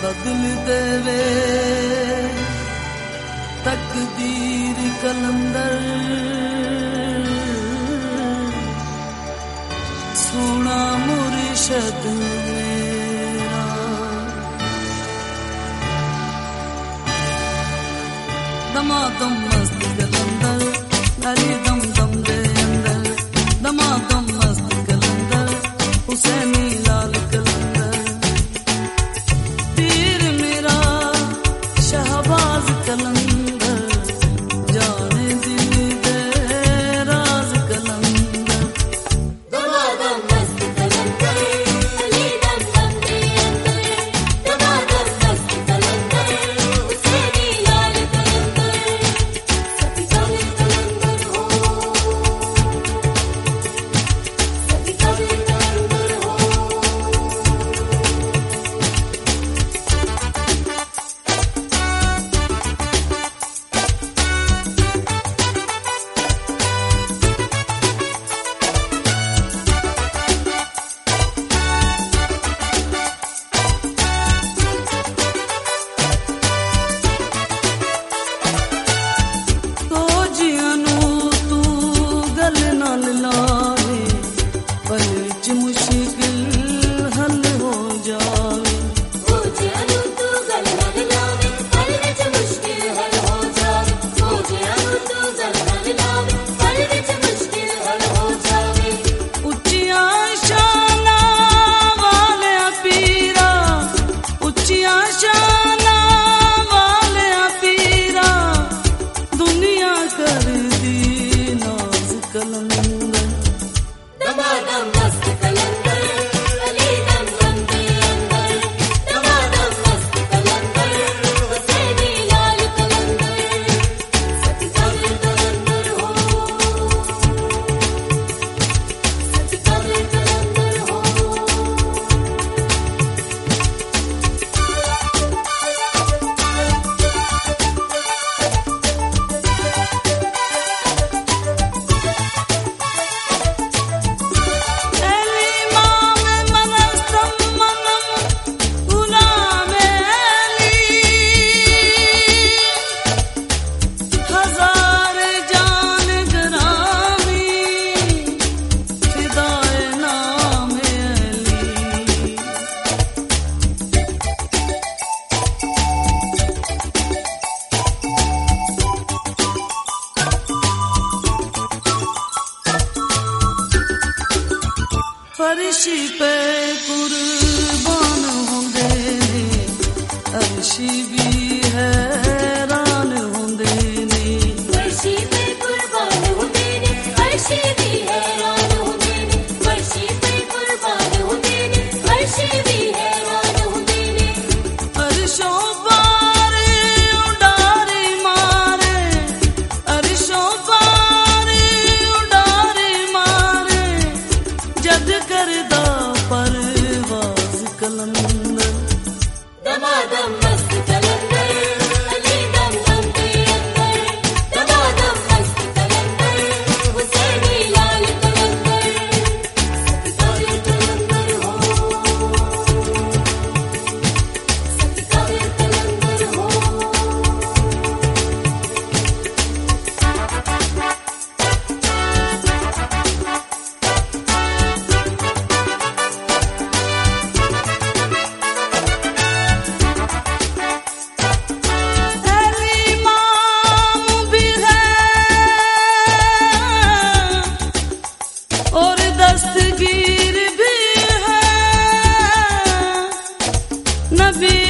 बदल देवे तकदीर कलंदर सोना मुर्शद मेरा दमादम मस्त कलंदर अली दम दम दे अंदर दमादम मस्त कलंदर हुसैनी लाल कलंदर पीर मेरा शहबाज कलंदर जाने दिल दे राज कलंदर दमादम मस्त कलंदर अली दम दम दे अंदर दमादम मस्त कलंदर हुसैनी लाल कलंदर सभी काले कलंदर हो सभी काले कलंदर हो तो जियानू तू गल नाल लावे पल च मुश्किल हल हो जावे हो जानू तू गल न लावे पल विच मुश्किल हल हो जावे हो जानू तू गल न लावे पल विच मुश्किल हल हो जावे उच्चियां शाना वाले पीरा उच्चियां शाना वाले पीरा दुनिया कर दी नाज कलंदर दमादम मस्त कलंदर अली दम दम दे अंदर दमादम मस्त कलंदर हुसैनी लाल कलंदर सभी काले कलंदर हो सभी काले कलंदर हो एली माम मनस्तम मनम गुलाम एली हजार जान गरामी फिदाए नाम एली फर्शी पे कुर्बान होंदे ने अर्शी भी हैरान होंदे ने वर्षी पे कुर्बान होते ने वर्षी भी हैरान होते ने वर्षी पे कुर्बान होते ने वर्षी भी हैरान होते ने अर्शों पार उडारी मारे अर्शों पार उडारी मारे जद करदा परवाज कलंदर दमादम मस्त कलंदर अली दम दम दे अंदर दमादम मस्त कलंदर हुसैनी लाल कलंदर सभी काले कलंदर हो सभी काले कलंदर हो एली माम भी है और दस्तगीर भी है नबी